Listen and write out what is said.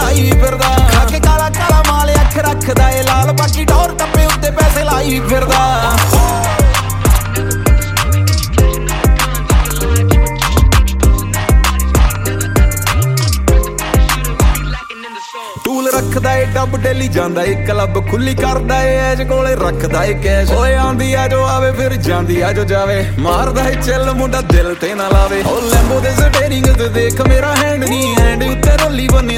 ਲਾਈ ਫਿਰਦਾ ਖਾ ਕੇ ਕਾਲਾ ਕਾਲਾ ਮਾਲ ਅੱਖ ਰੱਖਦਾ ਏ ਲਾਲ ਬਾਕੀ ਟੌਰ ਟੱਪੇ ਉੱਤੇ ਪੈਸੇ ਲਾਈ ਫਿਰਦਾ ਟੂਲ ਰੱਖਦਾ ਏ ਡੱਬ ਡੇਲੀ ਜਾਂਦਾ ਏ ਕਲੱਬ ਖੁੱਲੀ ਕਰਦਾ ਏ ਐਜ ਕੋਲੇ ਰੱਖਦਾ ਏ ਕੈਸ਼ ਓਏ ਆਂਦੀ ਆ ਜੋ ਆਵੇ ਫਿਰ ਜਾਂਦੀ ਆ ਜੋ ਜਾਵੇ ਮਾਰਦਾ ਏ ਚੱਲ ਮੁੰਡਾ ਦਿਲ ਤੇ ਨਾ ਲਾਵੇ ਓ ਲੈਂਬੋ ਦੇ ਸਟੇਰਿੰਗ ਤੇ ਦੇਖ ਮੇਰਾ ਹੈਂਡ ਨਹੀਂ ਹੈਂਡ ਉੱਤੇ ਰੋਲੀ ਬੰਨੀ